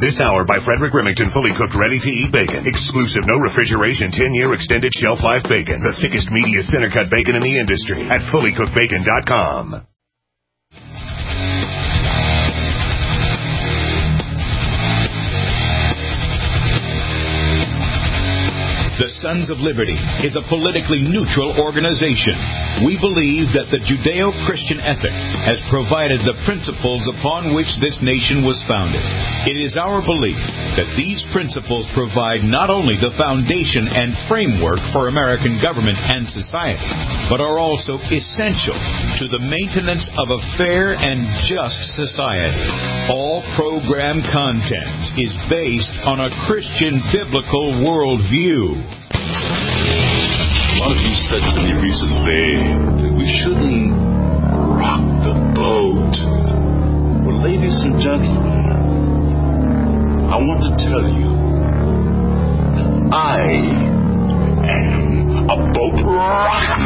This hour by Frederick Remington, fully cooked, ready-to-eat bacon. Exclusive, no refrigeration, 10-year extended shelf life bacon. The thickest, meatiest, center-cut bacon in the industry at fullycookedbacon.com. The Sons of Liberty is a politically neutral organization. We believe that the Judeo-Christian ethic has provided the principles upon which this nation was founded. It is our belief that these principles provide not only the foundation and framework for American government and society, but are also essential to the maintenance of a fair and just society. All program content is based on a Christian biblical worldview. One of you said to me recently that we shouldn't rock the boat. Well, ladies and gentlemen, I want to tell you that I am a boat rocker.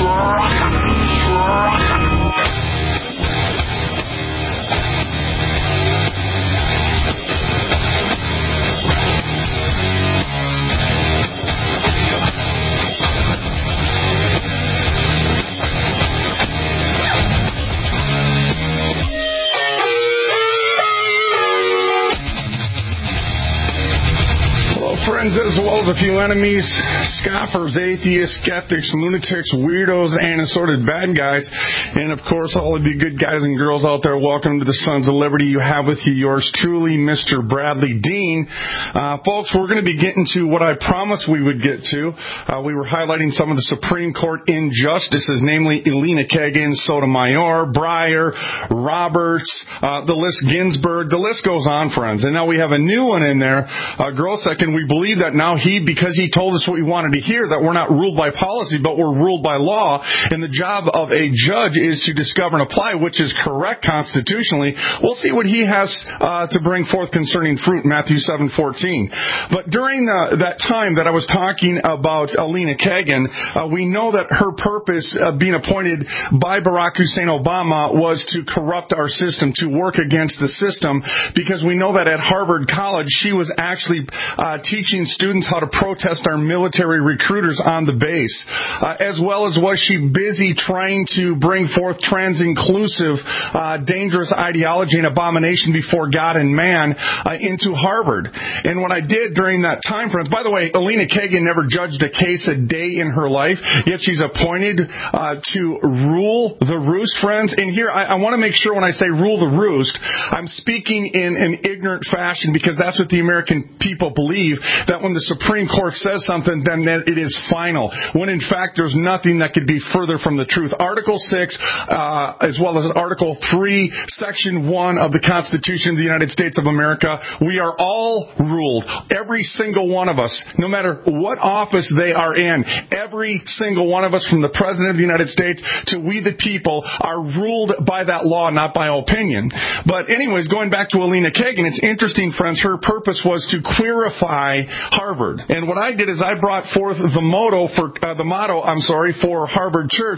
Friends, as well as a few enemies, scoffers, atheists, skeptics, lunatics, weirdos, and assorted bad guys. And, of course, all of you good guys and girls out there, welcome to the Sons of Liberty. You have with you yours truly, Mr. Bradley Dean. Folks, we're going to be getting to what I promised we would get to. We were highlighting some of the Supreme Court injustices, namely Elena Kagan, Sotomayor, Breyer, Roberts, the list Ginsburg. The list goes on, friends. And now we have a new one in there, Grosek, and we believe that now because he told us what we wanted to hear, that we're not ruled by policy, but we're ruled by law, and the job of a judge is to discover and apply, which is correct constitutionally. We'll see what he has to bring forth concerning fruit, Matthew 7:14. But during that time that I was talking about Elena Kagan, we know that her purpose of being appointed by Barack Hussein Obama was to corrupt our system, to work against the system, because we know that at Harvard College, she was actually teaching students how to protest our military recruiters on the base, as well as was she busy trying to bring forth trans-inclusive, dangerous ideology and abomination before God and man into Harvard. And what I did during that time, friends, by the way, Elena Kagan never judged a case a day in her life, yet she's appointed to rule the roost, friends. And here, I want to make sure when I say rule the roost, I'm speaking in an ignorant fashion, because that's what the American people believe, that when the Supreme Court says something, then it is final, when in fact there's nothing that could be further from the truth. Article 6, as well as Article 3, Section 1 of the Constitution of the United States of America, we are all ruled. Every single one of us, no matter what office they are in, every single one of us, from the President of the United States to we the people, are ruled by that law, not by opinion. But anyways, going back to Elena Kagan, it's interesting, friends, her purpose was to queerify Harvard. And what I did is I brought forth the motto for Harvard Church.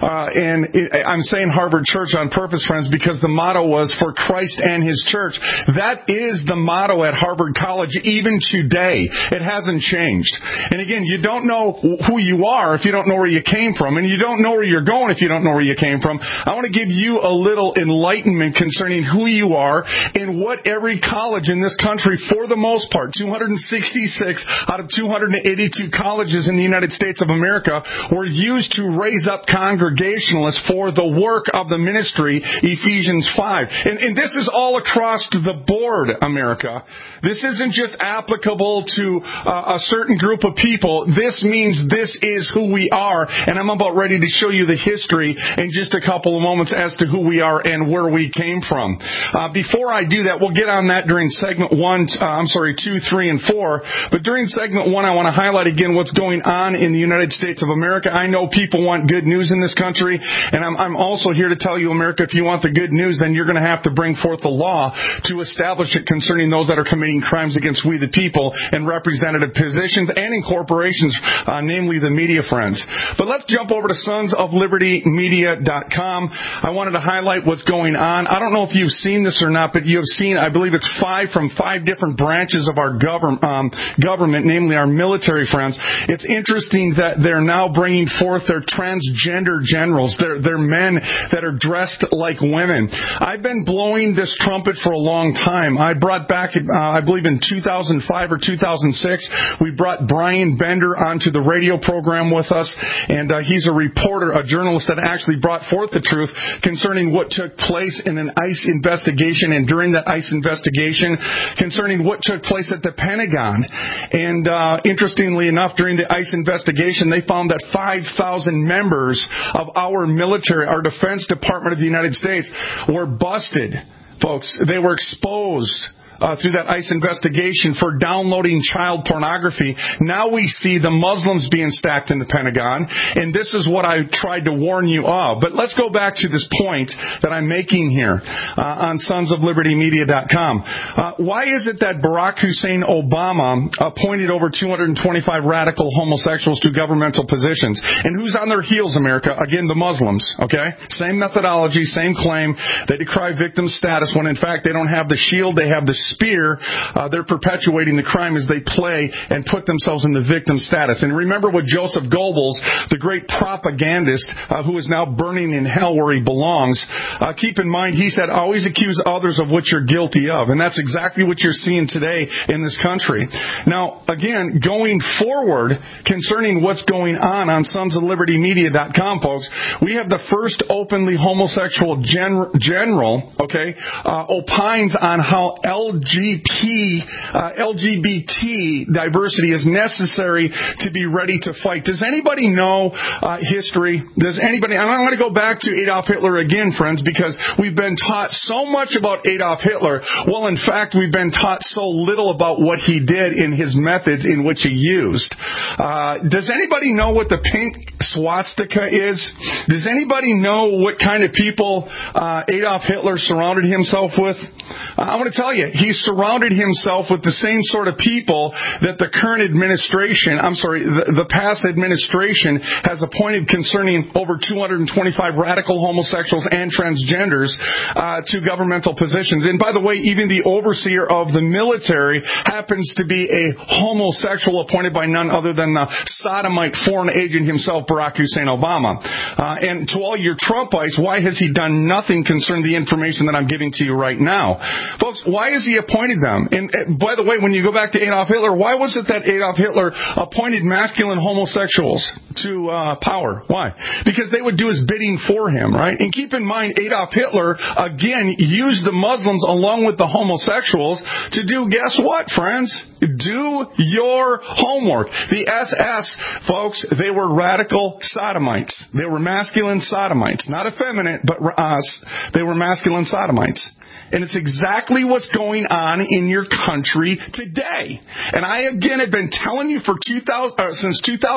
I'm saying Harvard Church on purpose, friends, because the motto was for Christ and His church. That is the motto at Harvard College even today. It hasn't changed. And again, you don't know who you are if you don't know where you came from, and you don't know where you're going if you don't know where you came from. I want to give you a little enlightenment concerning who you are and what every college in this country, for the most part, 266 out of 282 colleges in the United States of America, were used to raise up Congregationalists for the work of the ministry, Ephesians 5. And this is all across the board, America. This isn't just applicable to a certain group of people. This means this is who we are, and I'm about ready to show you the history in just a couple of moments as to who we are and where we came from. Before I do that, we'll get on that during segment 2, 3, and 4. But during segment 1, I want to highlight again what's going on in the United States of America. I know people want good news in this country, and I'm also here to tell you, America, if you want the good news, then you're going to have to bring forth the law to establish it concerning those that are committing crimes against we the people in representative positions and in corporations, namely the media friends. But let's jump over to sonsoflibertymedia.com. I wanted to highlight what's going on. I don't know if you've seen this or not, but you have seen, I believe it's 5 from 5 different branches of our government, namely our military friends. It's interesting that they're now bringing forth their transgender generals. They're men that are dressed like women. I've been blowing this trumpet for a long time. I brought back, I believe in 2005 or 2006, we brought Brian Bender onto the radio program with us, and he's a reporter, a journalist that actually brought forth the truth concerning what took place in an ICE investigation and during that ICE investigation concerning what took place at the Pentagon. And interestingly enough, during the ICE investigation, they found that 5,000 members of our military, our Defense Department of the United States, were busted. Folks, they were exposed through that ICE investigation for downloading child pornography. Now we see the Muslims being stacked in the Pentagon, and this is what I tried to warn you of. But let's go back to this point that I'm making here on sonsoflibertymedia.com. Why is it that Barack Hussein Obama appointed over 225 radical homosexuals to governmental positions? And who's on their heels, America? Again, the Muslims, okay? Same methodology, same claim. They decry victim status when, in fact, they don't have the shield, they have the spear. They're perpetuating the crime as they play and put themselves in the victim status. And remember what Joseph Goebbels, the great propagandist who is now burning in hell where he belongs, keep in mind, he said, always accuse others of what you're guilty of. And that's exactly what you're seeing today in this country. Now, again, going forward, concerning what's going on sonsoflibertymedia.com, folks, we have the first openly homosexual general, okay, opines on how LGBT diversity is necessary to be ready to fight. Does anybody know history? Does anybody? And I'm going to go back to Adolf Hitler again, friends, because we've been taught so much about Adolf Hitler. Well, in fact, we've been taught so little about what he did in his methods in which he used. Does anybody know what the pink swastika is? Does anybody know what kind of people Adolf Hitler surrounded himself with? I want to tell you, he surrounded himself with the same sort of people that the current administration, the past administration has appointed concerning over 225 radical homosexuals and transgenders to governmental positions. And by the way, even the overseer of the military happens to be a homosexual appointed by none other than the sodomite foreign agent himself, Barack Hussein Obama. And to all your Trumpites, why has he done nothing concerning the information that I'm giving to you right now? Folks, why has he appointed them? And by the way, when you go back to Adolf Hitler, why was it that Adolf Hitler appointed masculine homosexuals to power? Why? Because they would do his bidding for him, right? And keep in mind, Adolf Hitler, again, used the Muslims along with the homosexuals to do, guess what, friends? Do your homework. The SS, folks, they were radical sodomites. They were masculine sodomites. Not effeminate, but they were masculine sodomites. And it's exactly what's going on in your country today. And I, again, have been telling you since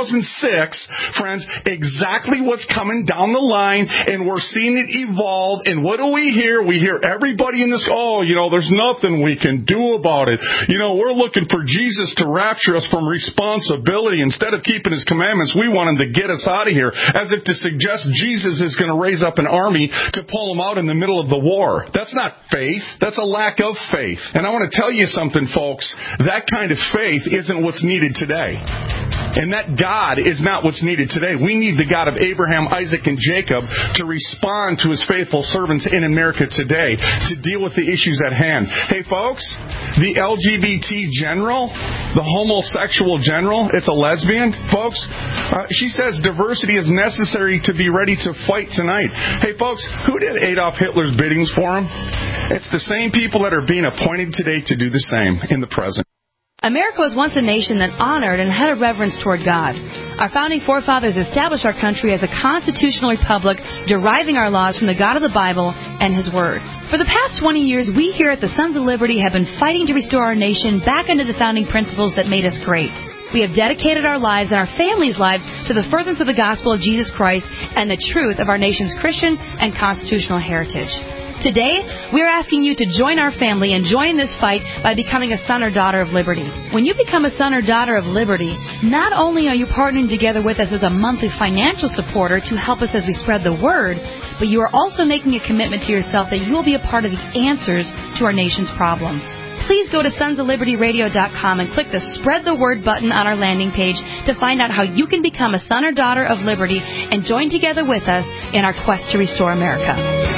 2006, friends, exactly what's coming down the line, and we're seeing it evolve. And what do we hear? We hear everybody in this, there's nothing we can do about it. We're looking for Jesus to rapture us from responsibility. Instead of keeping his commandments, we want him to get us out of here, as if to suggest Jesus is going to raise up an army to pull him out in the middle of the war. That's not faith. That's a lack of faith. And I want to tell you something, folks. That kind of faith isn't what's needed today. And that God is not what's needed today. We need the God of Abraham, Isaac, and Jacob to respond to his faithful servants in America today to deal with the issues at hand. Hey, folks, the LGBT general, the homosexual general, it's a lesbian, folks. She says diversity is necessary to be ready to fight tonight. Hey, folks, who did Adolf Hitler's biddings for him? It's the same people that are being appointed today to do the same in the present. America was once a nation that honored and had a reverence toward God. Our founding forefathers established our country as a constitutional republic, deriving our laws from the God of the Bible and His Word. For the past 20 years, we here at the Sons of Liberty have been fighting to restore our nation back into the founding principles that made us great. We have dedicated our lives and our families' lives to the furtherance of the gospel of Jesus Christ and the truth of our nation's Christian and constitutional heritage. Today, we are asking you to join our family and join this fight by becoming a son or daughter of liberty. When you become a son or daughter of liberty, not only are you partnering together with us as a monthly financial supporter to help us as we spread the word, but you are also making a commitment to yourself that you will be a part of the answers to our nation's problems. Please go to sonsoflibertyradio.com and click the Spread the Word button on our landing page to find out how you can become a son or daughter of liberty and join together with us in our quest to restore America.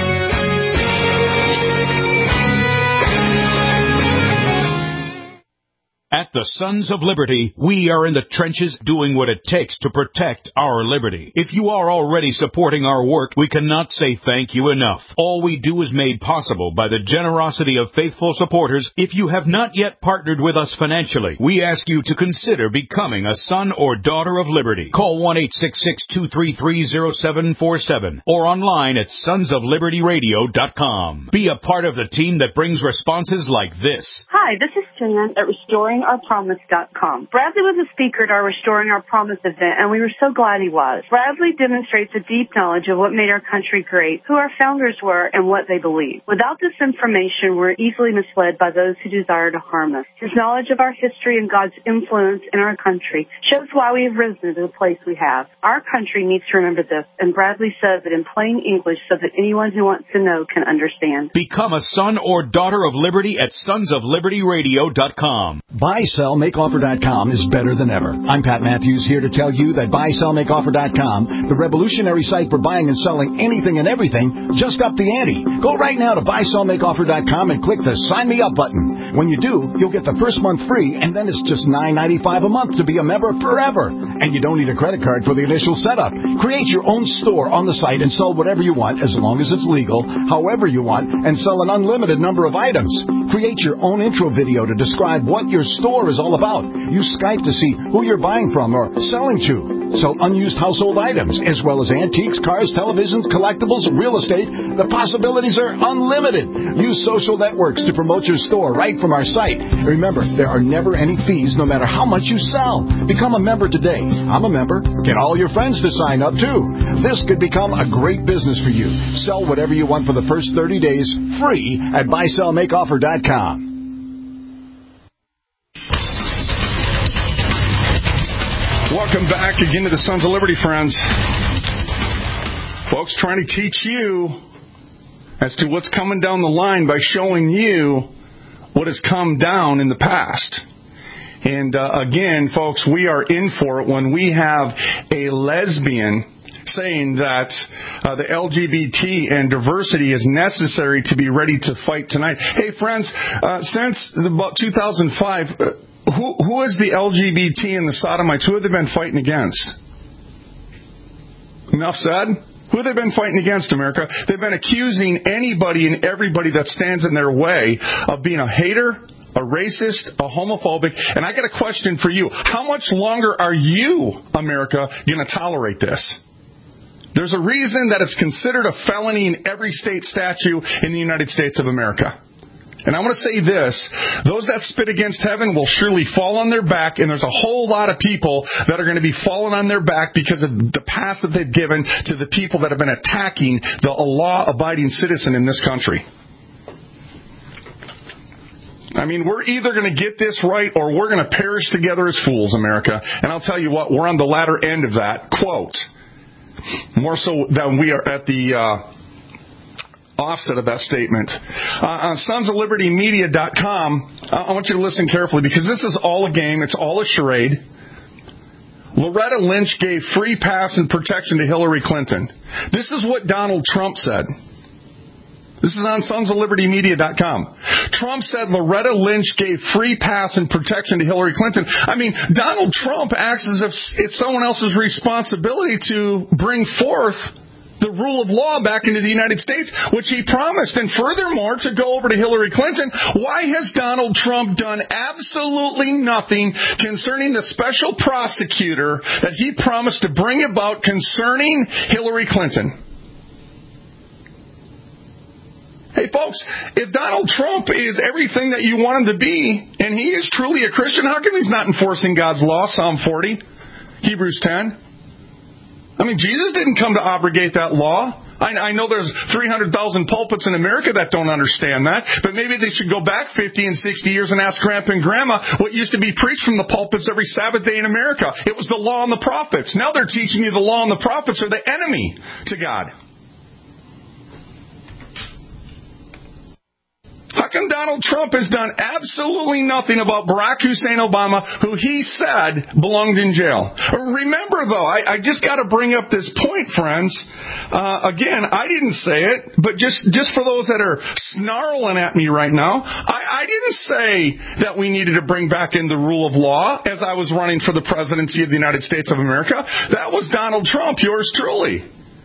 At the Sons of Liberty, we are in the trenches doing what it takes to protect our liberty. If you are already supporting our work, we cannot say thank you enough. All we do is made possible by the generosity of faithful supporters. If you have not yet partnered with us financially, we ask you to consider becoming a son or daughter of liberty. Call 1-866-233-0747 or online at sonsoflibertyradio.com. Be a part of the team that brings responses like this. Hi, this is Jan at RestoringOurPromise.com. Bradley was a speaker at our Restoring Our Promise event, and we were so glad he was. Bradley demonstrates a deep knowledge of what made our country great, who our founders were, and what they believed. Without this information, we're easily misled by those who desire to harm us. His knowledge of our history and God's influence in our country shows why we have risen to the place we have. Our country needs to remember this, and Bradley says it in plain English so that anyone who wants to know can understand. Become a son or daughter of liberty at sonsoflibertyradio.com. BuySellMakeOffer.com is better than ever. I'm Pat Matthews here to tell you that BuySellMakeOffer.com, the revolutionary site for buying and selling anything and everything, just upped the ante. Go right now to BuySellMakeOffer.com and click the Sign Me Up button. When you do, you'll get the first month free, and then it's just $9.95 a month to be a member forever. And you don't need a credit card for the initial setup. Create your own store on the site and sell whatever you want, as long as it's legal, however you want, and sell an unlimited number of items. Create your own intro video to describe what your store is all about. Use Skype to see who you're buying from or selling to. Sell unused household items, as well as antiques, cars, televisions, collectibles, real estate. The possibilities are unlimited. Use social networks to promote your store right from our site. Remember, there are never any fees, no matter how much you sell. Become a member today. I'm a member. Get all your friends to sign up, too. This could become a great business for you. Sell whatever you want for the first 30 days, free at BuySellMakeOffer.com. Welcome back again to the Sons of Liberty, friends. Folks, trying to teach you as to what's coming down the line by showing you what has come down in the past. And again, folks, we are in for it when we have a lesbian saying that the LGBT and diversity is necessary to be ready to fight tonight. Hey, friends, since about 2005... Who is the LGBT and the sodomites? Who have they been fighting against? Enough said? Who have they been fighting against, America? They've been accusing anybody and everybody that stands in their way of being a hater, a racist, a homophobic. And I got a question for you. How much longer are you, America, going to tolerate this? There's a reason that it's considered a felony in every state statute in the United States of America. And I want to say this, those that spit against heaven will surely fall on their back, and there's a whole lot of people that are going to be falling on their back because of the past that they've given to the people that have been attacking the law-abiding citizen in this country. I mean, we're either going to get this right or we're going to perish together as fools, America. And I'll tell you what, we're on the latter end of that. Quote, more so than we are at the... offset of that statement. On sonsoflibertymedia.com, I want you to listen carefully because this is all a game. It's all a charade. Loretta Lynch gave free pass and protection to Hillary Clinton. This is what Donald Trump said. This is on sonsoflibertymedia.com. Trump said Loretta Lynch gave free pass and protection to Hillary Clinton. I mean, Donald Trump acts as if it's someone else's responsibility to bring forth the rule of law back into the United States, which he promised. And furthermore, to go over to Hillary Clinton, why has Donald Trump done absolutely nothing concerning the special prosecutor that he promised to bring about concerning Hillary Clinton? Hey, folks, if Donald Trump is everything that you want him to be, and he is truly a Christian, how come he's not enforcing God's law, Psalm 40, Hebrews 10? I mean, Jesus didn't come to abrogate that law. I know there's 300,000 pulpits in America that don't understand that, but maybe they should go back 50 and 60 years and ask Grandpa and Grandma what used to be preached from the pulpits every Sabbath day in America. It was the law and the prophets. Now they're teaching you the law and the prophets are the enemy to God. How come Donald Trump has done absolutely nothing about Barack Hussein Obama, who he said belonged in jail? Remember, though, I just got to bring up this point, friends. Again, I didn't say it, but just for those that are snarling at me right now, I didn't say that we needed to bring back in the rule of law as I was running for the presidency of the United States of America. That was Donald Trump, yours truly.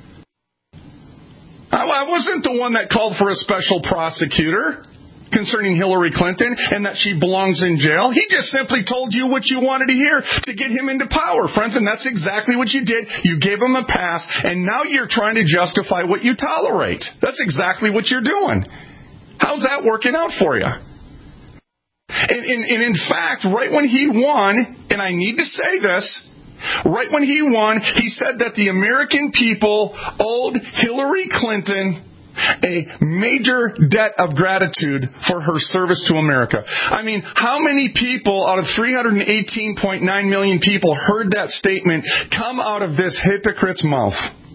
I wasn't the one that called for a special prosecutor concerning Hillary Clinton and that she belongs in jail. He just simply told you what you wanted to hear to get him into power, friends, and that's exactly what you did. You gave him a pass, and now you're trying to justify what you tolerate. That's exactly what you're doing. How's that working out for you? And in fact, right when he won, and I need to say this, right when he won, he said that the American people owed Hillary Clinton a major debt of gratitude for her service to America. I mean, how many people out of 318.9 million people heard that statement come out of this hypocrite's mouth?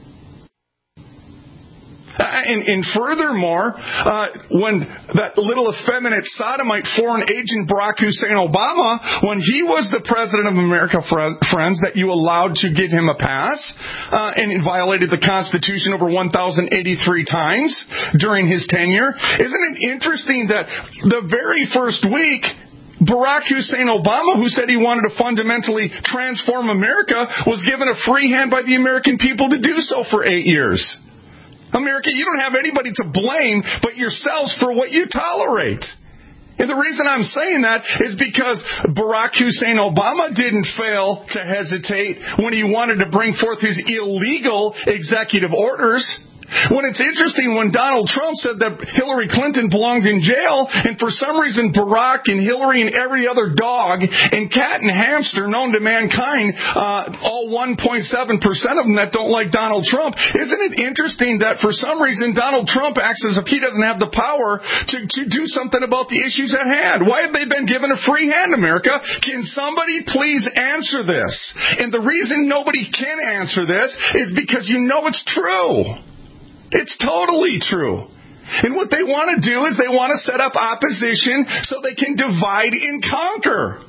And furthermore, when that little effeminate sodomite foreign agent Barack Hussein Obama, when he was the president of America, friends, that you allowed to give him a pass, and it violated the Constitution over 1,083 times during his tenure, isn't it interesting that the very first week, Barack Hussein Obama, who said he wanted to fundamentally transform America, was given a free hand by the American people to do so for 8 years? America, you don't have anybody to blame but yourselves for what you tolerate. And the reason I'm saying that is because Barack Hussein Obama didn't fail to hesitate when he wanted to bring forth his illegal executive orders. When it's interesting, when Donald Trump said that Hillary Clinton belonged in jail, and for some reason Barack and Hillary and every other dog and cat and hamster known to mankind, all 1.7% of them that don't like Donald Trump, isn't it interesting that for some reason Donald Trump acts as if he doesn't have the power to do something about the issues at hand? Why have they been given a free hand, America? Can somebody please answer this? And the reason nobody can answer this is because you know it's true. It's totally true. And what they want to do is they want to set up opposition so they can divide and conquer.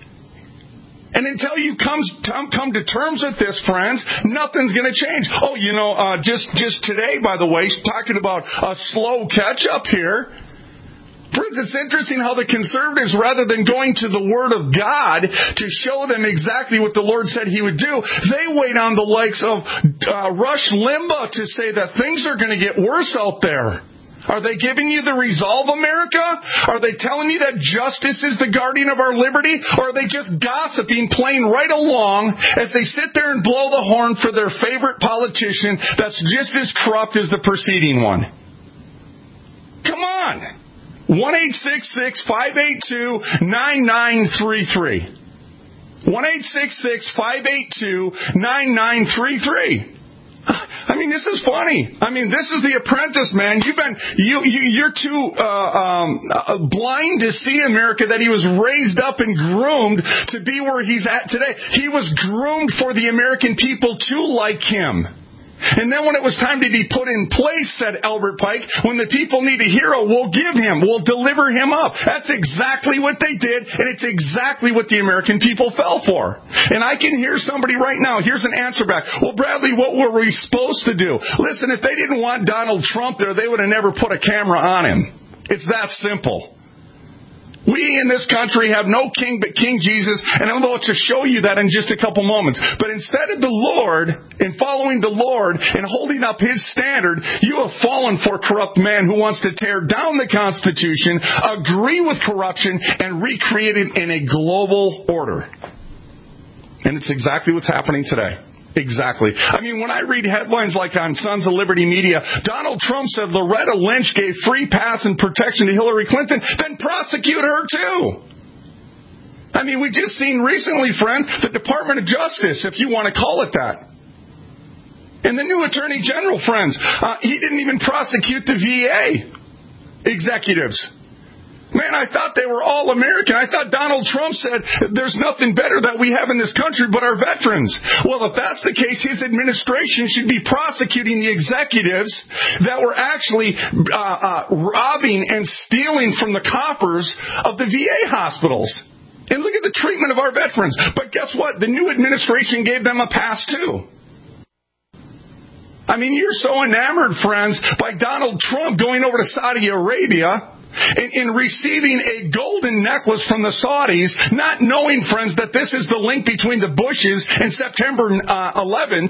And until you come to terms with this, friends, nothing's going to change. Oh, just today, by the way, talking about a slow catch-up here. Friends, it's interesting how the conservatives, rather than going to the Word of God to show them exactly what the Lord said He would do, they wait on the likes of Rush Limbaugh to say that things are going to get worse out there. Are they giving you the resolve, America? Are they telling you that justice is the guardian of our liberty? Or are they just gossiping, playing right along as they sit there and blow the horn for their favorite politician that's just as corrupt as the preceding one? Come on! 1-866-582-9933. 1-866-582-9933. I mean, this is funny. I mean, this is The Apprentice, man. You're too blind to see, America, that he was raised up and groomed to be where he's at today. He was groomed for the American people to like him. And then when it was time to be put in place, said Albert Pike, when the people need a hero, we'll give him, we'll deliver him up. That's exactly what they did, and it's exactly what the American people fell for. And I can hear somebody right now, here's an answer back. Well, Bradley, what were we supposed to do? Listen, if they didn't want Donald Trump there, they would have never put a camera on him. It's that simple. We in this country have no king but King Jesus, and I'm about to show you that in just a couple moments. But instead of the Lord, and following the Lord, and holding up His standard, you have fallen for a corrupt man who wants to tear down the Constitution, agree with corruption, and recreate it in a global order. And it's exactly what's happening today. Exactly. I mean, when I read headlines like on Sons of Liberty Media, Donald Trump said Loretta Lynch gave free pass and protection to Hillary Clinton, then prosecute her too. I mean, we just seen recently, friend, the Department of Justice, if you want to call it that. And the new Attorney General, friends, he didn't even prosecute the VA executives. Man, I thought they were all American. I thought Donald Trump said there's nothing better that we have in this country but our veterans. Well, if that's the case, his administration should be prosecuting the executives that were actually robbing and stealing from the coffers of the VA hospitals. And look at the treatment of our veterans. But guess what? The new administration gave them a pass too. I mean, you're so enamored, friends, by Donald Trump going over to Saudi Arabia in receiving a golden necklace from the Saudis, not knowing, friends, that this is the link between the Bushes and September 11th,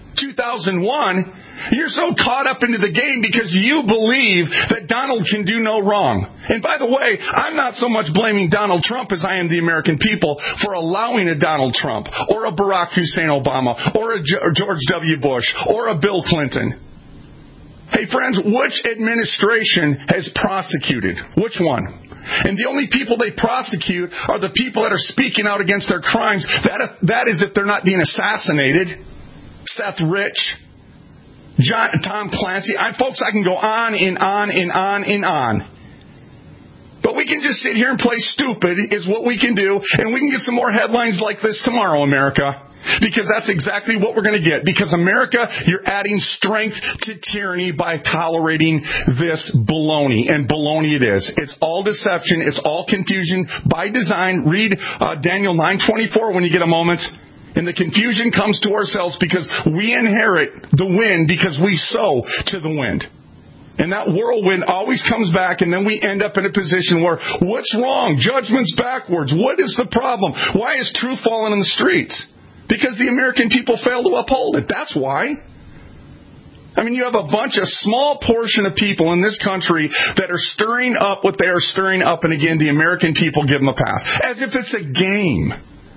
2001. You're so caught up into the game because you believe that Donald can do no wrong. And by the way, I'm not so much blaming Donald Trump as I am the American people for allowing a Donald Trump or a Barack Hussein Obama or a George W. Bush or a Bill Clinton. Hey, friends, which administration has prosecuted? Which one? And the only people they prosecute are the people that are speaking out against their crimes. That is if they're not being assassinated. Seth Rich, Tom Clancy. Folks, I can go on and on and on and on. But we can just sit here and play stupid is what we can do. And we can get some more headlines like this tomorrow, America. Because that's exactly what we're going to get. Because America, you're adding strength to tyranny by tolerating this baloney. And baloney it is. It's all deception. It's all confusion by design. Read Daniel 9:24 when you get a moment. And the confusion comes to ourselves because we inherit the wind because we sow to the wind. And that whirlwind always comes back, and then we end up in a position where, what's wrong? Judgment's backwards. What is the problem? Why is truth falling in the streets? Because the American people fail to uphold it. That's why. I mean, you have a bunch, a small portion of people in this country that are stirring up what they are stirring up, and again, the American people give them a pass. As if it's a game.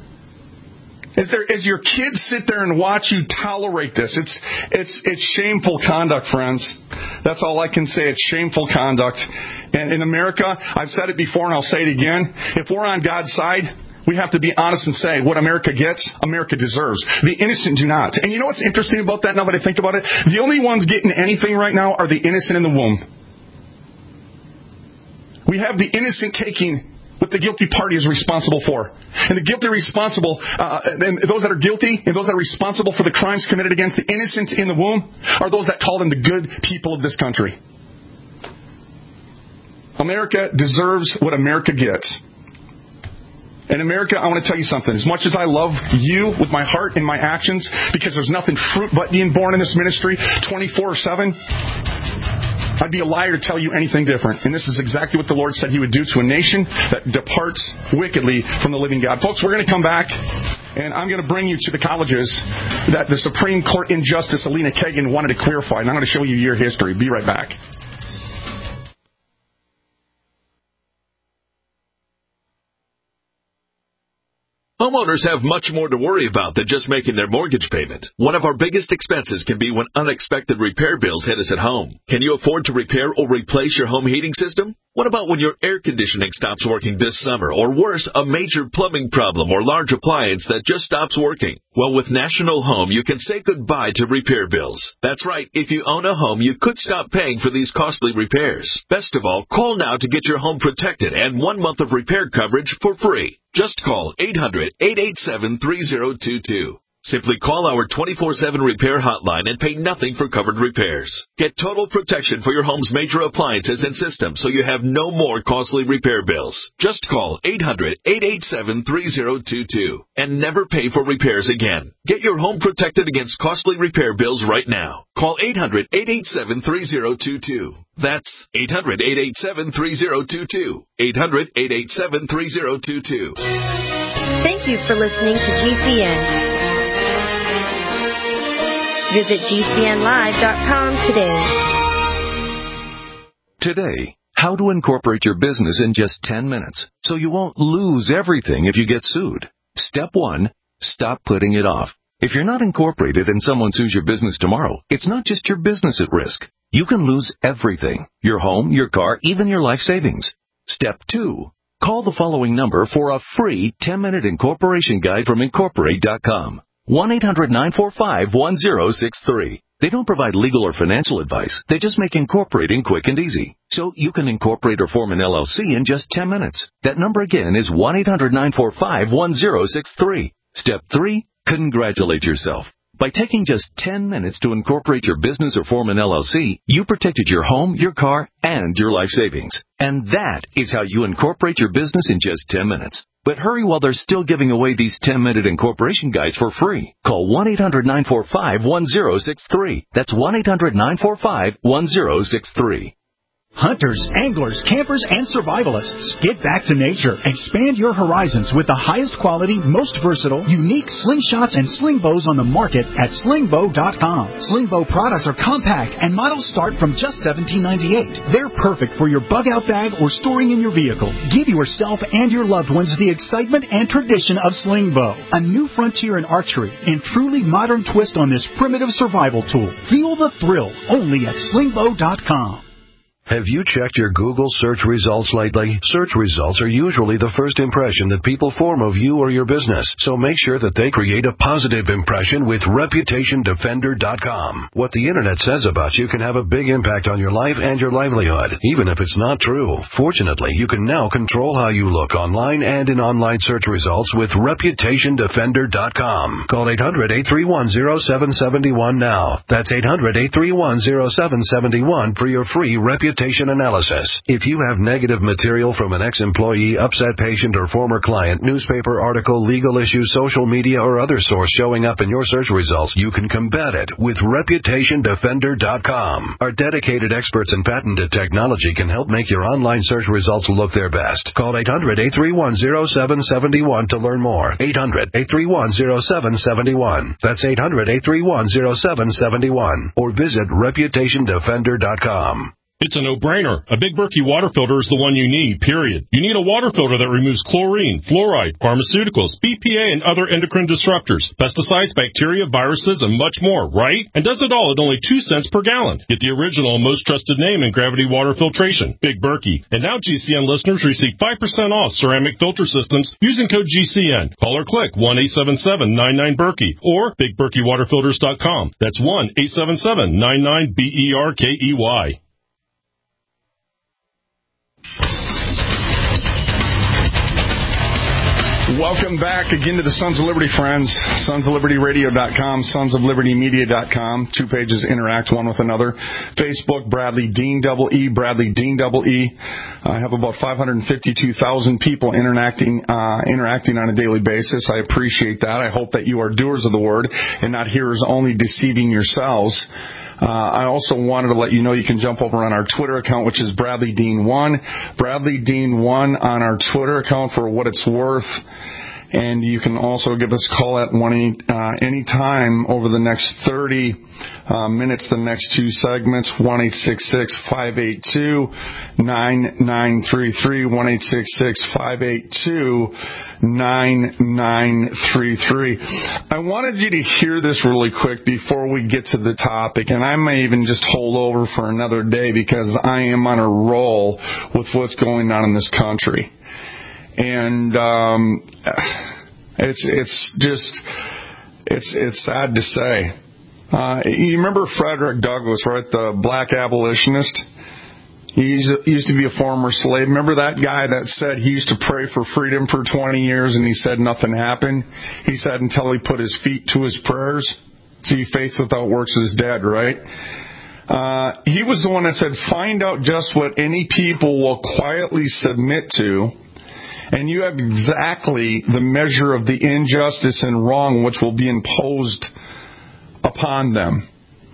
As your kids sit there and watch you tolerate this, it's shameful conduct, friends. That's all I can say. It's shameful conduct. And in America, I've said it before and I'll say it again, if we're on God's side, we have to be honest and say what America gets, America deserves. The innocent do not. And you know what's interesting about that now that I think about it? The only ones getting anything right now are the innocent in the womb. We have the innocent taking what the guilty party is responsible for. And the guilty responsible, and those that are guilty and those that are responsible for the crimes committed against the innocent in the womb are those that call them the good people of this country. America deserves what America gets. And America, I want to tell you something. As much as I love you with my heart and my actions, because there's nothing fruit but being born in this ministry 24/7, I'd be a liar to tell you anything different. And this is exactly what the Lord said He would do to a nation that departs wickedly from the living God. Folks, we're going to come back, and I'm going to bring you to the colleges that the Supreme Court Injustice Alina Kagan wanted to clarify. And I'm going to show you your history. Be right back. Homeowners have much more to worry about than just making their mortgage payment. One of our biggest expenses can be when unexpected repair bills hit us at home. Can you afford to repair or replace your home heating system? What about when your air conditioning stops working this summer? Or worse, a major plumbing problem or large appliance that just stops working? Well, with National Home, you can say goodbye to repair bills. That's right. If you own a home, you could stop paying for these costly repairs. Best of all, call now to get your home protected and 1 month of repair coverage for free. Just call 800-887-3022. Simply call our 24/7 repair hotline and pay nothing for covered repairs. Get total protection for your home's major appliances and systems so you have no more costly repair bills. Just call 800-887-3022 and never pay for repairs again. Get your home protected against costly repair bills right now. Call 800-887-3022. That's 800-887-3022. 800-887-3022. Thank you for listening to GCN. Visit GCNlive.com today. Today, how to incorporate your business in just 10 minutes so you won't lose everything if you get sued. Step 1, stop putting it off. If you're not incorporated and someone sues your business tomorrow, it's not just your business at risk. You can lose everything: your home, your car, even your life savings. Step 2, call the following number for a free 10-minute incorporation guide from Incorporate.com. 1-800-945-1063. They don't provide legal or financial advice. They just make incorporating quick and easy. So you can incorporate or form an LLC in just 10 minutes. That number again is 1-800-945-1063. Step 3, congratulate yourself. By taking just 10 minutes to incorporate your business or form an LLC, you protected your home, your car, and your life savings. And that is how you incorporate your business in just 10 minutes. But hurry while they're still giving away these 10-minute incorporation guides for free. Call 1-800-945-1063. That's 1-800-945-1063. Hunters, anglers, campers, and survivalists. Get back to nature. Expand your horizons with the highest quality, most versatile, unique slingshots and sling bows on the market at slingbow.com. Slingbow products are compact and models start from just $17.98. They're perfect for your bug-out bag or storing in your vehicle. Give yourself and your loved ones the excitement and tradition of Slingbow, a new frontier in archery and truly modern twist on this primitive survival tool. Feel the thrill only at slingbow.com. Have you checked your Google search results lately? Search results are usually the first impression that people form of you or your business, so make sure that they create a positive impression with ReputationDefender.com. What the Internet says about you can have a big impact on your life and your livelihood, even if it's not true. Fortunately, you can now control how you look online and in online search results with ReputationDefender.com. Call 800-831-0771 now. That's 800-831-0771 for your free reputation analysis. If you have negative material from an ex-employee, upset patient, or former client, newspaper article, legal issue, social media, or other source showing up in your search results, you can combat it with ReputationDefender.com. Our dedicated experts in patented technology can help make your online search results look their best. Call 800-831-0771 to learn more. 800-831-0771. That's 800-831-0771. Or visit ReputationDefender.com. It's a no-brainer. A Big Berkey water filter is the one you need, period. You need a water filter that removes chlorine, fluoride, pharmaceuticals, BPA, and other endocrine disruptors, pesticides, bacteria, viruses, and much more, right? And does it all at only 2 cents per gallon. Get the original and most trusted name in gravity water filtration, Big Berkey. And now GCN listeners receive 5% off ceramic filter systems using code GCN. Call or click 1-877-99-BERKEY or BigBerkeyWaterFilters.com. That's 1-877-99-BERKEY. Welcome back again to the Sons of Liberty friends. SonsOfLibertyRadio.com, SonsOfLibertyMedia.com. 2 pages interact one with another. Facebook, Bradley Dean Double E, Bradley Dean Double E. I have about 552,000 people interacting on a daily basis. I appreciate that. I hope that you are doers of the word and not hearers only, deceiving yourselves. I also wanted to let you know you can jump over on our Twitter account, which is Bradley Dean 1. Bradley Dean 1 on our Twitter account for what it's worth. And you can also give us a call at any time over the next 30 minutes, the next 2 segments, 1-866-582-9933, 1-866-582-9933. I wanted you to hear this really quick before we get to the topic, and I may even just hold over for another day because I am on a roll with what's going on in this country. And it's sad to say. You remember Frederick Douglass, right? The black abolitionist. He used to be a former slave. Remember that guy that said he used to pray for freedom for 20 years and he said nothing happened? He said until he put his feet to his prayers. See, faith without works is dead, right? He was the one that said, find out just what any people will quietly submit to, and you have exactly the measure of the injustice and wrong which will be imposed upon them.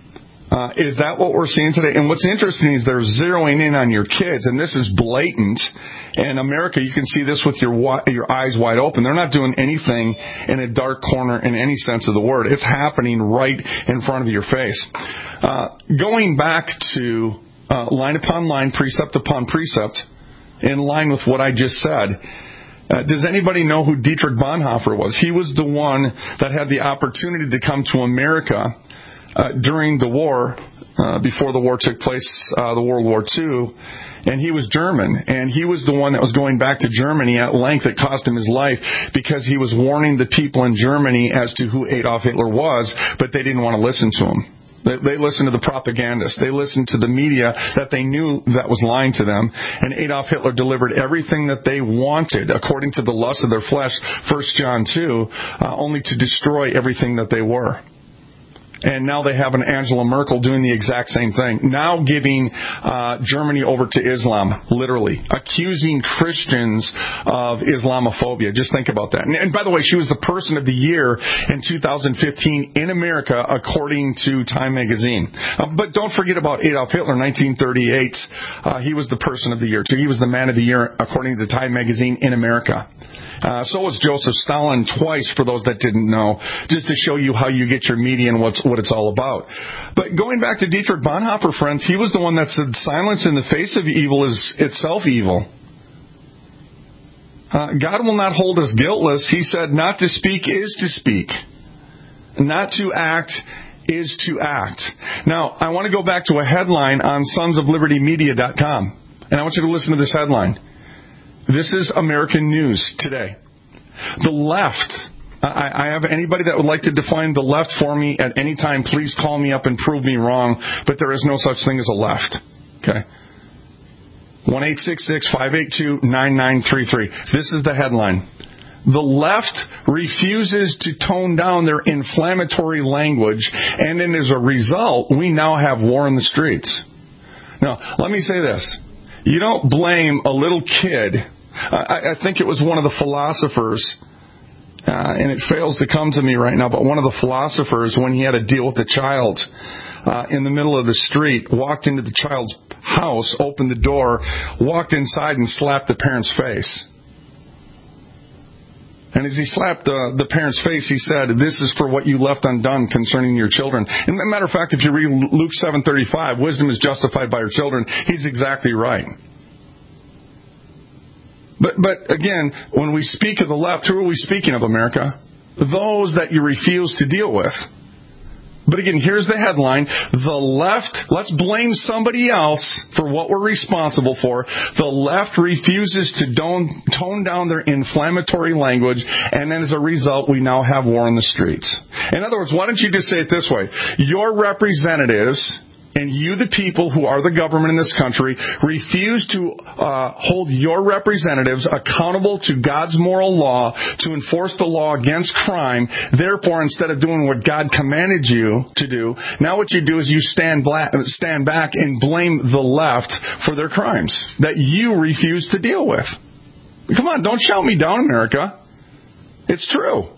Is that what we're seeing today? And what's interesting is they're zeroing in on your kids, and this is blatant. In America, you can see this with your eyes wide open. They're not doing anything in a dark corner in any sense of the word. It's happening right in front of your face. Going back to line upon line, precept upon precept, in line with what I just said, does anybody know who Dietrich Bonhoeffer was? He was the one that had the opportunity to come to America during the war, before the war took place, the World War II, and he was German, and he was the one that was going back to Germany at length. It cost him his life because he was warning the people in Germany as to who Adolf Hitler was, but they didn't want to listen to him. They listened to the propagandists. They listened to the media that they knew that was lying to them. And Adolf Hitler delivered everything that they wanted according to the lust of their flesh, 1 John 2, only to destroy everything that they were. And now they have an Angela Merkel doing the exact same thing. Now giving Germany over to Islam, literally. Accusing Christians of Islamophobia. Just think about that. And by the way, she was the person of the year in 2015 in America, according to Time magazine. But don't forget about Adolf Hitler, 1938. He was the person of the year, too. He was the man of the year, according to Time magazine, in America. So was Joseph Stalin twice, for those that didn't know, just to show you how you get your media and what it's all about. But going back to Dietrich Bonhoeffer, friends, he was the one that said silence in the face of evil is itself evil. God will not hold us guiltless. He said not to speak is to speak. Not to act is to act. Now, I want to go back to a headline on sonsoflibertymedia.com. And I want you to listen to this headline. This is American news today. The left. I have anybody that would like to define the left for me at any time, please call me up and prove me wrong. But there is no such thing as a left. Okay. 1-866-582-9933. This is the headline. The left refuses to tone down their inflammatory language, and then as a result, we now have war in the streets. Now, let me say this. You don't blame a little kid. I think it was one of the philosophers, and it fails to come to me right now, but one of the philosophers, when he had to deal with a child in the middle of the street, walked into the child's house, opened the door, walked inside and slapped the parent's face. And as he slapped the parent's face, he said, this is for what you left undone concerning your children. And as a matter of fact, if you read Luke 7:35, wisdom is justified by her children, he's exactly right. But again, when we speak of the left, who are we speaking of, America? Those that you refuse to deal with. But again, here's the headline. The left, let's blame somebody else for what we're responsible for. The left refuses to tone down their inflammatory language, and then as a result, we now have war in the streets. In other words, why don't you just say it this way? Your representatives and you, the people who are the government in this country, refuse to hold your representatives accountable to God's moral law to enforce the law against crime. Therefore, instead of doing what God commanded you to do, now what you do is you stand back and blame the left for their crimes that you refuse to deal with. Come on, don't shout me down, America. It's true.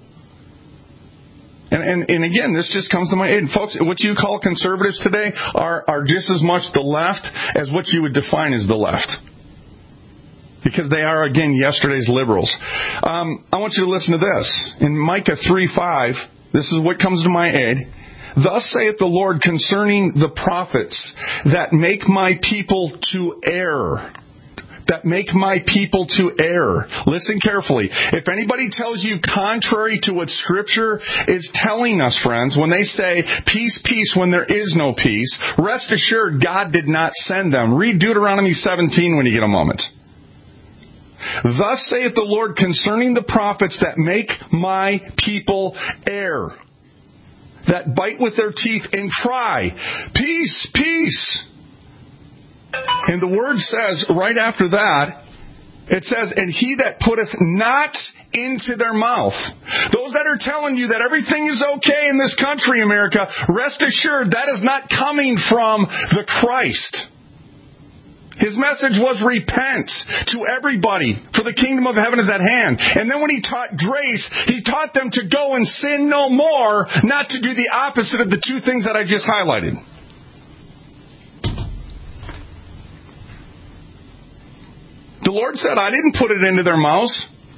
And again, this just comes to my aid. And folks, what you call conservatives today are just as much the left as what you would define as the left. Because they are, again, yesterday's liberals. I want you to listen to this. In Micah 3:5, this is what comes to my aid. Thus saith the Lord concerning the prophets that make my people to err. That make my people to err. Listen carefully. If anybody tells you contrary to what Scripture is telling us, friends, when they say, peace, peace, when there is no peace, rest assured God did not send them. Read Deuteronomy 17 when you get a moment. Thus saith the Lord concerning the prophets that make my people err. That bite with their teeth and cry, peace, peace. And the word says, right after that, it says, and he that putteth not into their mouth. Those that are telling you that everything is okay in this country, America, rest assured that is not coming from the Christ. His message was repent to everybody, for the kingdom of heaven is at hand. And then when he taught grace, he taught them to go and sin no more, not to do the opposite of the two things that I just highlighted. The Lord said, I didn't put it into their mouths.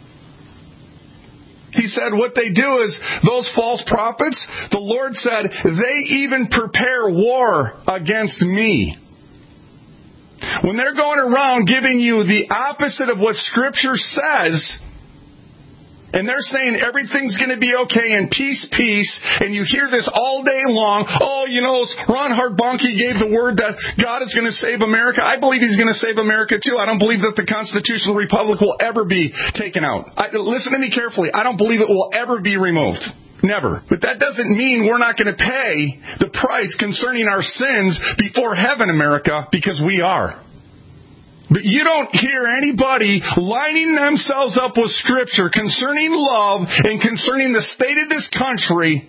He said what they do is, those false prophets, the Lord said, they even prepare war against me. When they're going around giving you the opposite of what Scripture says, and they're saying everything's going to be okay and peace, peace, and you hear this all day long, oh, you know, Ron Hart-Bonnke gave the word that God is going to save America. I believe He's going to save America too. I don't believe that the constitutional republic will ever be taken out. Listen to me carefully. I don't believe it will ever be removed. Never. But that doesn't mean we're not going to pay the price concerning our sins before heaven, America, because we are. But you don't hear anybody lining themselves up with Scripture concerning love and concerning the state of this country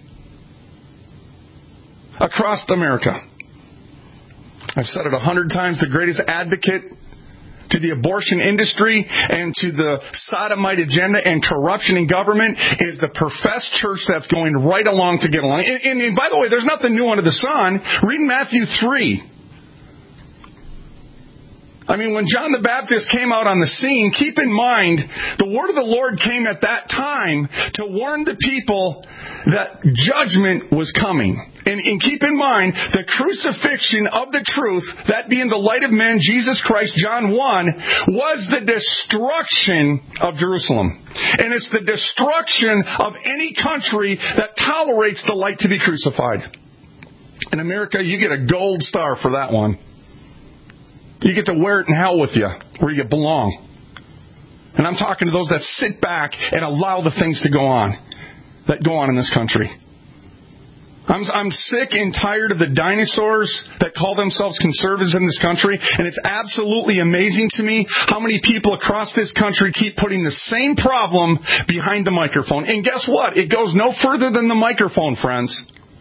across America. I've said it 100 times, the greatest advocate to the abortion industry and to the sodomite agenda and corruption in government is the professed church that's going right along to get along. And by the way, there's nothing new under the sun. Read Matthew 3. I mean, when John the Baptist came out on the scene, keep in mind, the word of the Lord came at that time to warn the people that judgment was coming. And keep in mind, the crucifixion of the truth, that being the light of men, Jesus Christ, John 1, was the destruction of Jerusalem. And it's the destruction of any country that tolerates the light to be crucified. In America, you get a gold star for that one. You get to wear it in hell with you, where you belong. And I'm talking to those that sit back and allow the things to go on, that go on in this country. I'm sick and tired of the dinosaurs that call themselves conservatives in this country, and it's absolutely amazing to me how many people across this country keep putting the same problem behind the microphone. And guess what? It goes no further than the microphone, friends.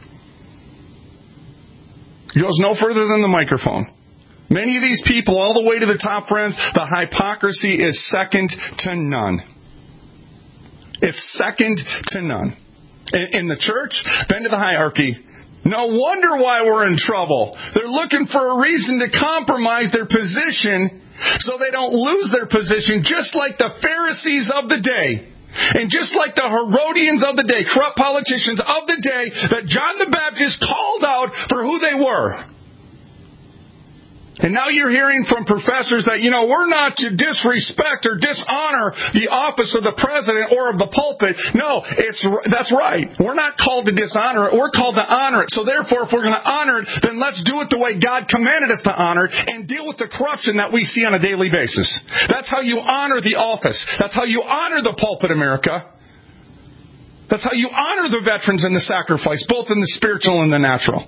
It goes no further than the microphone. Many of these people, all the way to the top, friends, the hypocrisy is second to none. It's second to none. In the church, bend to the hierarchy. No wonder why we're in trouble. They're looking for a reason to compromise their position so they don't lose their position, just like the Pharisees of the day. And just like the Herodians of the day, corrupt politicians of the day that John the Baptist called out for who they were. And now you're hearing from professors that, we're not to disrespect or dishonor the office of the president or of the pulpit. No, that's right. We're not called to dishonor it. We're called to honor it. So therefore, if we're going to honor it, then let's do it the way God commanded us to honor it and deal with the corruption that we see on a daily basis. That's how you honor the office. That's how you honor the pulpit, America. That's how you honor the veterans and the sacrifice, both in the spiritual and the natural.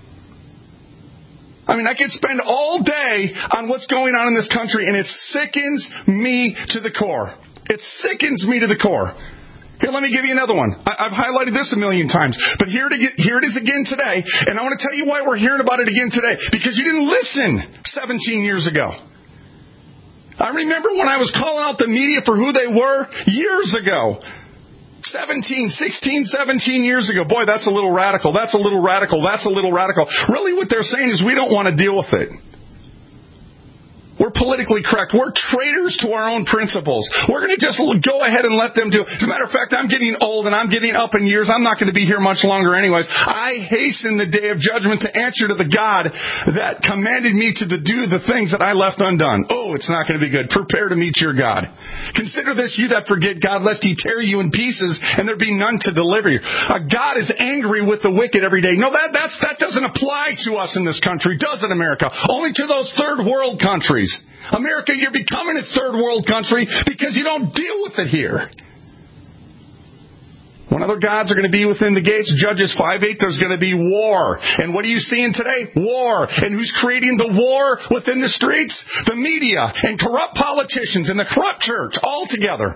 I mean, I could spend all day on what's going on in this country, and it sickens me to the core. It sickens me to the core. Here, let me give you another one. I've highlighted this a million times, but here it is again today, and I want to tell you why we're hearing about it again today. Because you didn't listen 17 years ago. I remember when I was calling out the media for who they were years ago. 16, 17 years ago. Boy, that's a little radical. That's a little radical. That's a little radical. Really what they're saying is we don't want to deal with it. We're politically correct. We're traitors to our own principles. We're going to just go ahead and let them do it. As a matter of fact, I'm getting old and I'm getting up in years. I'm not going to be here much longer anyways. I hasten the day of judgment to answer to the God that commanded me to do the things that I left undone. Oh, it's not going to be good. Prepare to meet your God. Consider this, you that forget God, lest He tear you in pieces and there be none to deliver you. God is angry with the wicked every day. No, that doesn't apply to us in this country, does it, America? Only to those third world countries. America, you're becoming a third world country because you don't deal with it here. One Other gods are going to be within the gates. Judges 5:8, there's going to be war. And what are you seeing today? War. And who's creating the war within the streets? The media and corrupt politicians and the corrupt church all together.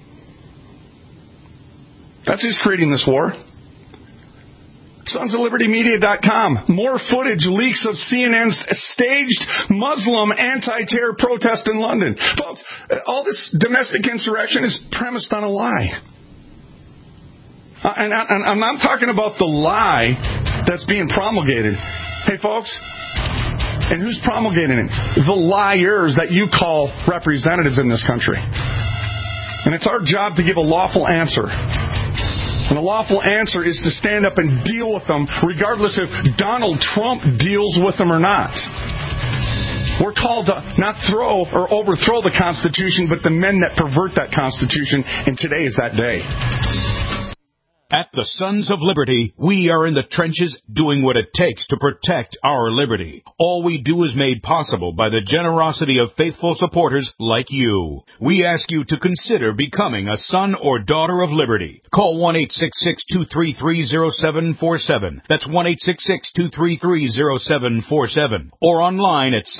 That's who's creating this war. SonsOfLibertyMedia.com. More footage leaks of CNN's staged Muslim anti-terror protest in London. Folks, all this domestic insurrection is premised on a lie. And I'm talking about the lie that's being promulgated. Hey, folks, and who's promulgating it? The liars that you call representatives in this country. And it's our job to give a lawful answer. And the lawful answer is to stand up and deal with them, regardless if Donald Trump deals with them or not. We're called to not throw or overthrow the Constitution, but the men that pervert that Constitution, and today is that day. At the Sons of Liberty, we are in the trenches doing what it takes to protect our liberty. All we do is made possible by the generosity of faithful supporters like you. We ask you to consider becoming a son or daughter of liberty. Call 1-866-233-0747. That's 1-866-233-0747. Or online at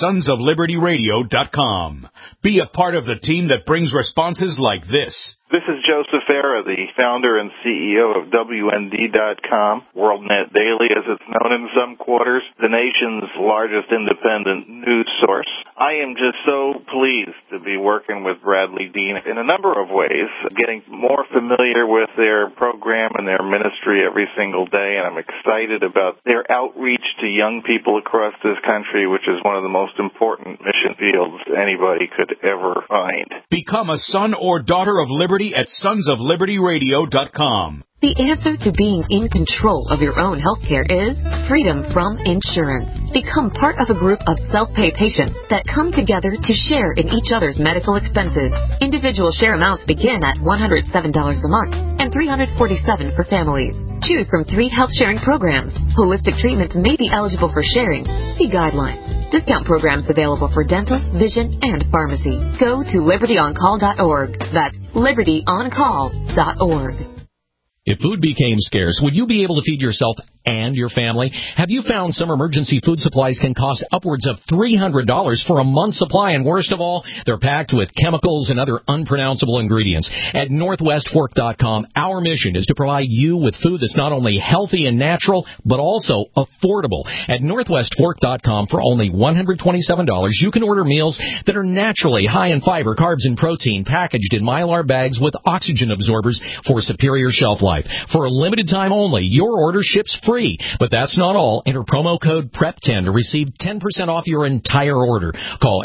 sonsoflibertyradio.com. Be a part of the team that brings responses like this. This is Joseph Era, the founder and CEO of WND.com, WorldNet Daily as it's known in some quarters, the nation's largest independent news source. I am just so pleased to be working with Bradley Dean in a number of ways, getting more familiar with their program and their ministry every single day, and I'm excited about their outreach to young people across this country, which is one of the most important mission fields anybody could ever find. Become a son or daughter of liberty at sonsoflibertyradio.com. The answer to being in control of your own health care is freedom from insurance. Become part of a group of self-pay patients that come together to share in each other's medical expenses. Individual share amounts begin at $107 a month and $347 for families. Choose from 3 health-sharing programs. Holistic treatments may be eligible for sharing. See guidelines. Discount programs available for dental, vision, and pharmacy. Go to libertyoncall.org. That's libertyoncall.org. If food became scarce, would you be able to feed yourself and your family? Have you found some emergency food supplies can cost upwards of $300 for a month's supply? And worst of all, they're packed with chemicals and other unpronounceable ingredients. At NorthwestFork.com, our mission is to provide you with food that's not only healthy and natural, but also affordable. At NorthwestFork.com, for only $127, you can order meals that are naturally high in fiber, carbs, and protein, packaged in Mylar bags with oxygen absorbers for superior shelf life. For a limited time only, your order ships free. But that's not all. Enter promo code PREP10 to receive 10% off your entire order. Call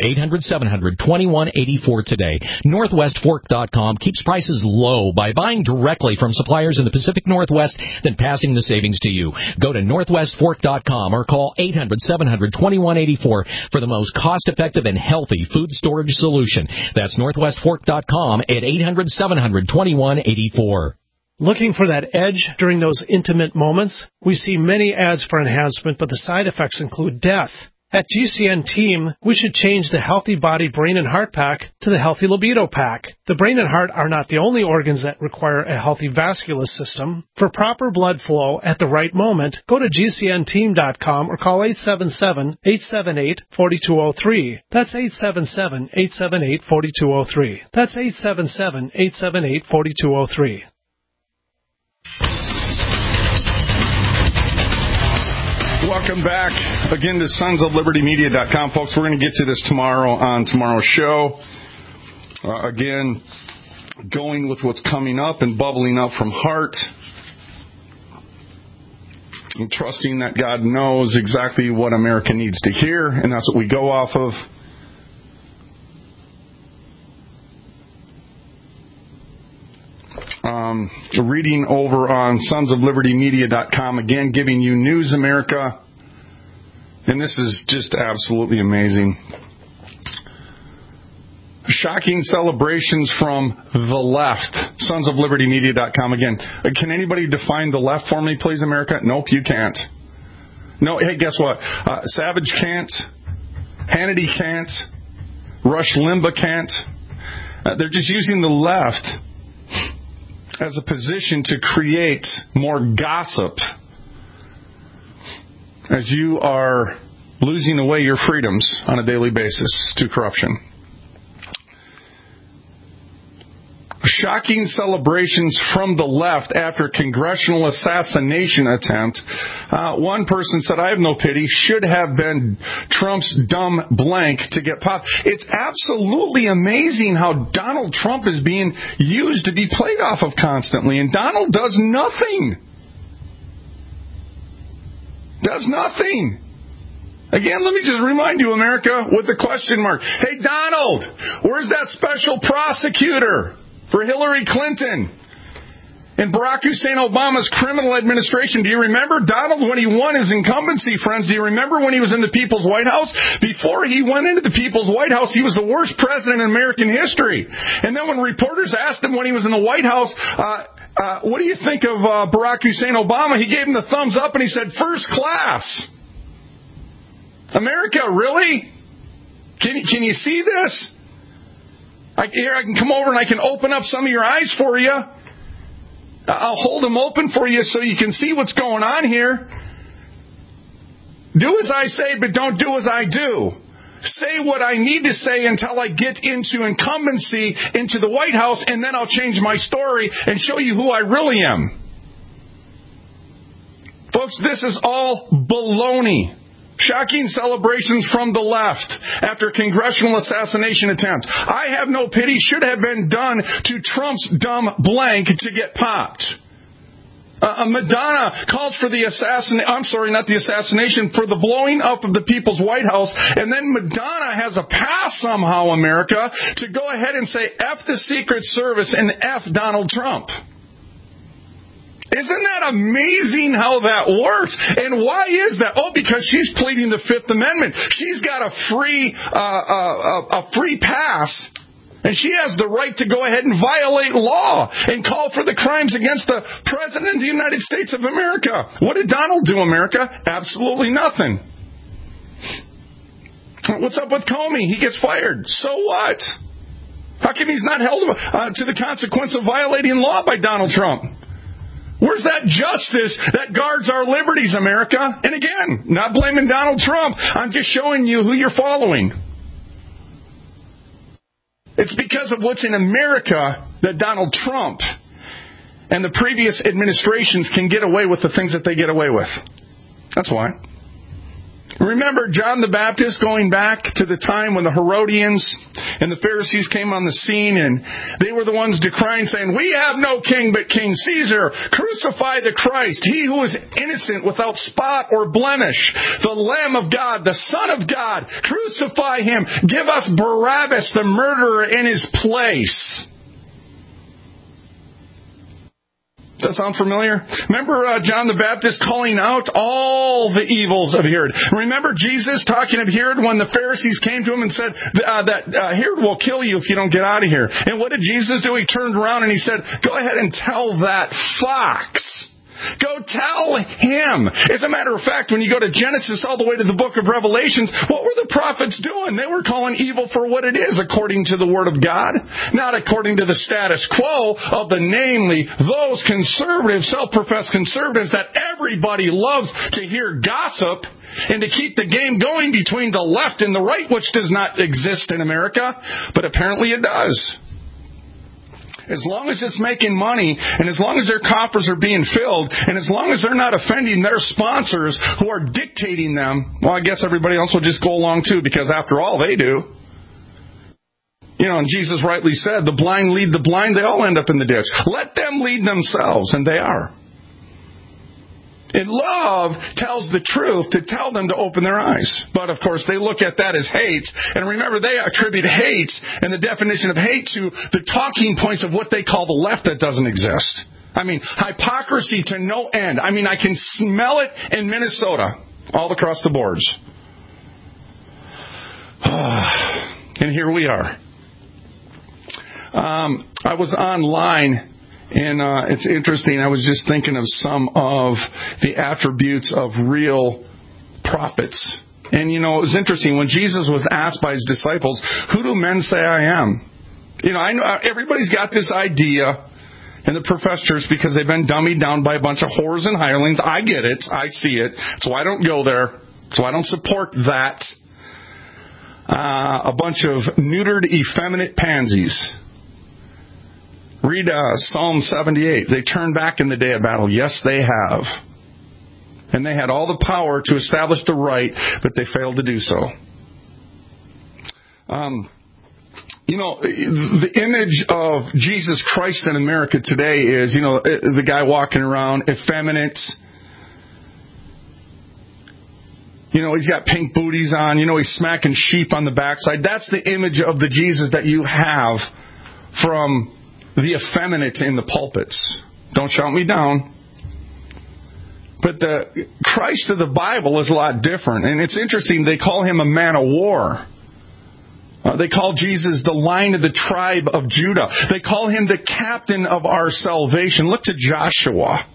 800-700-2184 today. NorthwestFork.com keeps prices low by buying directly from suppliers in the Pacific Northwest, then passing the savings to you. Go to NorthwestFork.com or call 800-700-2184 for the most cost-effective and healthy food storage solution. That's NorthwestFork.com at 800-700-2184. Looking for that edge during those intimate moments? We see many ads for enhancement, but the side effects include death. At GCN Team, we should change the Healthy Body Brain and Heart Pack to the Healthy Libido Pack. The brain and heart are not the only organs that require a healthy vascular system. For proper blood flow at the right moment, go to GCNteam.com or call 877-878-4203. That's 877-878-4203. That's 877-878-4203. Welcome back again to SonsOfLibertyMedia.com, folks. We're going to get to this tomorrow on tomorrow's show. Again, going with what's coming up and bubbling up from heart. And trusting that God knows exactly what America needs to hear, and that's what we go off of. Reading over on SonsOfLibertyMedia.com, again, giving you News America. And this is just absolutely amazing. Shocking celebrations from the left. SonsOfLibertyMedia.com, again. Can anybody define the left for me, please, America? Nope, you can't. No, hey, guess what? Savage can't. Hannity can't. Rush Limbaugh can't. They're just using the left as a position to create more gossip as you are losing away your freedoms on a daily basis to corruption. Shocking celebrations from the left after a congressional assassination attempt. One person said, I have no pity, should have been Trump's dumb blank to get popped. It's absolutely amazing how Donald Trump is being used to be played off of constantly. And Donald does nothing. Does nothing. Again, let me just remind you, America, with the question mark. Hey, Donald, where's that special prosecutor for Hillary Clinton and Barack Hussein Obama's criminal administration? Do you remember Donald when he won his incumbency, friends? Do you remember when he was in the People's White House? Before he went into the People's White House, he was the worst president in American history. And then when reporters asked him when he was in the White House, what do you think of Barack Hussein Obama? He gave him the thumbs up and he said, first class. America, really? Can you see this? I can come over and I can open up some of your eyes for you. I'll hold them open for you so you can see what's going on here. Do as I say, but don't do as I do. Say what I need to say until I get into incumbency into the White House, and then I'll change my story and show you who I really am. Folks, this is all baloney. Shocking celebrations from the left after congressional assassination attempt. I have no pity should have been done to Trump's dumb blank to get popped. Madonna calls for the for the blowing up of the People's White House, and then Madonna has a pass somehow, America, to go ahead and say F the Secret Service and F Donald Trump. Isn't that amazing how that works? And why is that? Oh, because she's pleading the Fifth Amendment. She's got a free pass, and she has the right to go ahead and violate law and call for the crimes against the President of the United States of America. What did Donald do, America? Absolutely nothing. What's up with Comey? He gets fired. So what? How come he's not held to the consequence of violating law by Donald Trump? Where's that justice that guards our liberties, America? And again, not blaming Donald Trump. I'm just showing you who you're following. It's because of what's in America that Donald Trump and the previous administrations can get away with the things that they get away with. That's why. Remember John the Baptist going back to the time when the Herodians and the Pharisees came on the scene, and they were the ones decrying, saying, we have no king but King Caesar. Crucify the Christ, he who is innocent without spot or blemish, the Lamb of God, the Son of God. Crucify him. Give us Barabbas, the murderer, in his place. Does that sound familiar? Remember John the Baptist calling out all the evils of Herod. Remember Jesus talking of Herod when the Pharisees came to him and said that Herod will kill you if you don't get out of here. And what did Jesus do? He turned around and he said, go ahead and tell that fox. Go tell him. As a matter of fact, when you go to Genesis all the way to the book of Revelations, what were the prophets doing? They were calling evil for what it is, according to the Word of God, not according to the status quo of the namely those conservative, self-professed conservatives that everybody loves to hear gossip and to keep the game going between the left and the right, which does not exist in America, but apparently it does. As long as it's making money, and as long as their coffers are being filled, and as long as they're not offending their sponsors who are dictating them, well, I guess everybody else will just go along too, because after all, they do. You know, and Jesus rightly said, the blind lead the blind, they all end up in the ditch. Let them lead themselves, and they are. And love tells the truth to tell them to open their eyes. But, of course, they look at that as hate. And remember, they attribute hate and the definition of hate to the talking points of what they call the left that doesn't exist. I mean, hypocrisy to no end. I mean, I can smell it in Minnesota, all across the boards. And here we are. I was online. And it's interesting, I was just thinking of some of the attributes of real prophets. And, you know, it was interesting, when Jesus was asked by his disciples, who do men say I am? You know, I know everybody's got this idea, and the professors because they've been dummied down by a bunch of whores and hirelings. I get it. I see it. That's why I don't go there. That's why I don't support that. A bunch of neutered, effeminate pansies. Read Psalm 78. They turned back in the day of battle. Yes, they have. And they had all the power to establish the right, but they failed to do so. The image of Jesus Christ in America today is, the guy walking around effeminate. He's got pink booties on. He's smacking sheep on the backside. That's the image of the Jesus that you have from the effeminate in the pulpits. Don't shout me down. But the Christ of the Bible is a lot different. And it's interesting, they call him a man of war. They call Jesus the Lion of the tribe of Judah. They call him the captain of our salvation. Look to Joshua.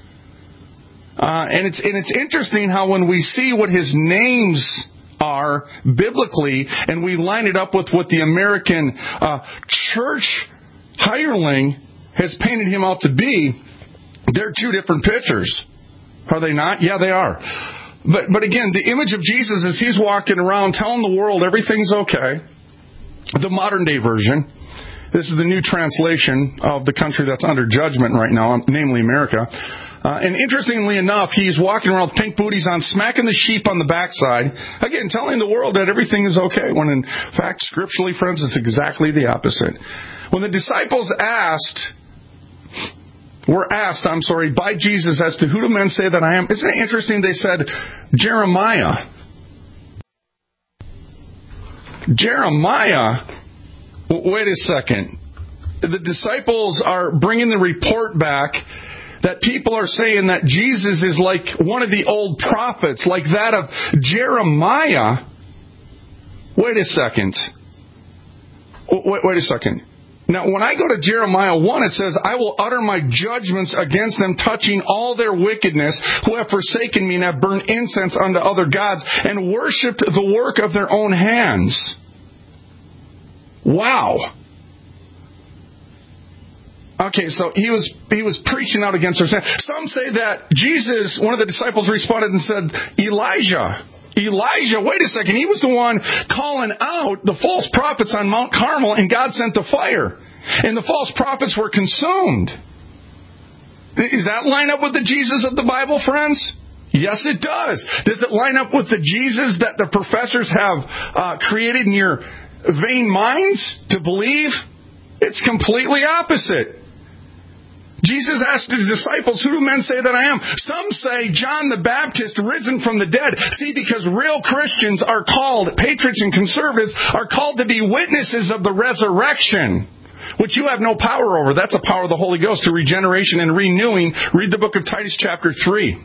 And it's interesting how when we see what his names are biblically and we line it up with what the American church hireling has painted him out to be, they're two different pictures. Are they not? Yeah, they are. But again, the image of Jesus is he's walking around telling the world everything's okay. The modern day version. This is the new translation of the country that's under judgment right now, namely America. And interestingly enough, he's walking around with pink booties on, smacking the sheep on the backside. Again, telling the world that everything is okay, when in fact, scripturally, friends, it's exactly the opposite. When the disciples were asked by Jesus as to who do men say that I am, isn't it interesting they said Jeremiah? Jeremiah, wait a second. The disciples are bringing the report back that people are saying that Jesus is like one of the old prophets, like that of Jeremiah. Wait a second. Wait a second. Now, when I go to Jeremiah 1, it says, I will utter my judgments against them, touching all their wickedness, who have forsaken me and have burned incense unto other gods, and worshipped the work of their own hands. Wow. Okay, so he was preaching out against their sin. Some say that Jesus, one of the disciples responded and said, Elijah, wait a second. He was the one calling out the false prophets on Mount Carmel, and God sent the fire. And the false prophets were consumed. Does that line up with the Jesus of the Bible, friends? Yes, it does. Does it line up with the Jesus that the professors have created in your vain minds to believe? It's completely opposite. Jesus asked his disciples, who do men say that I am? Some say John the Baptist risen from the dead. See, because real Christians are called, patriots and conservatives, are called to be witnesses of the resurrection, which you have no power over. That's the power of the Holy Ghost to regeneration and renewing. Read the book of Titus chapter 3.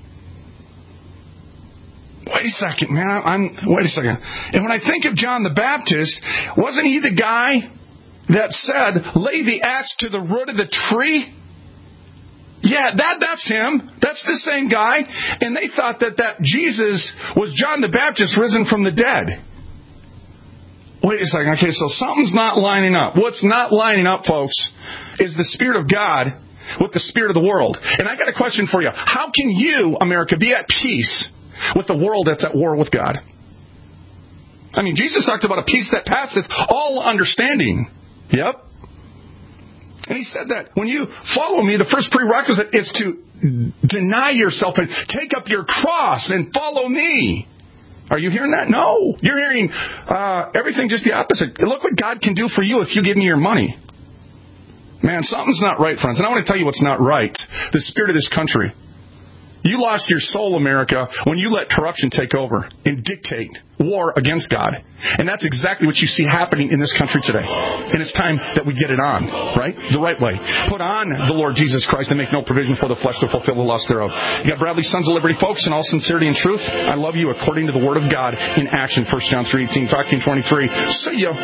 Wait a second, man. Wait a second. And when I think of John the Baptist, wasn't he the guy that said, lay the axe to the root of the tree? Yeah, that's him. That's the same guy. And they thought that Jesus was John the Baptist risen from the dead. Wait a second. Okay, so something's not lining up. What's not lining up, folks, is the Spirit of God with the spirit of the world. And I got a question for you. How can you, America, be at peace with the world that's at war with God? I mean, Jesus talked about a peace that passeth all understanding. Yep. And he said that when you follow me, the first prerequisite is to deny yourself and take up your cross and follow me. Are you hearing that? No. You're hearing everything just the opposite. Look what God can do for you if you give me your money. Man, something's not right, friends. And I want to tell you what's not right. The spirit of this country. You lost your soul, America, when you let corruption take over and dictate war against God. And that's exactly what you see happening in this country today. And it's time that we get it on, right? The right way. Put on the Lord Jesus Christ and make no provision for the flesh to fulfill the lust thereof. You got Bradley, Sons of Liberty, folks, in all sincerity and truth. I love you according to the Word of God in action. 1 John 3:18, Talk 23. See ya.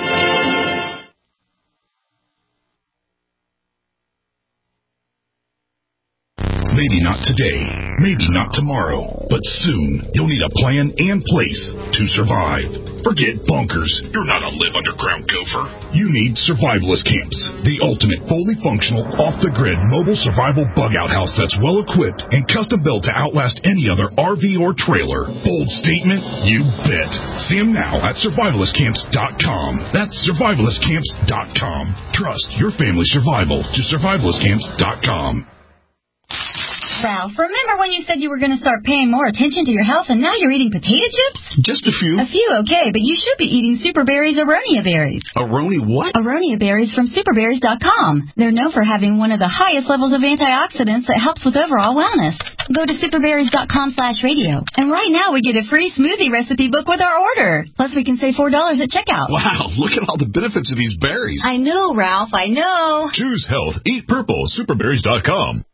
Maybe not today, maybe not tomorrow, but soon you'll need a plan and place to survive. Forget bunkers. You're not a live underground gopher. You need Survivalist Camps, the ultimate fully functional, off-the-grid mobile survival bug-out house that's well-equipped and custom-built to outlast any other RV or trailer. Bold statement? You bet. See them now at survivalistcamps.com. That's survivalistcamps.com. Trust your family's survival to survivalistcamps.com. Ralph, remember when you said you were going to start paying more attention to your health and now you're eating potato chips? Just a few. A few, okay, but you should be eating Super Berries Aronia berries. Aronia what? Aronia berries from superberries.com. They're known for having one of the highest levels of antioxidants that helps with overall wellness. Go to superberries.com/radio. And right now we get a free smoothie recipe book with our order. Plus we can save $4 at checkout. Wow, look at all the benefits of these berries. I know, Ralph, I know. Choose health. Eat purple. Superberries.com.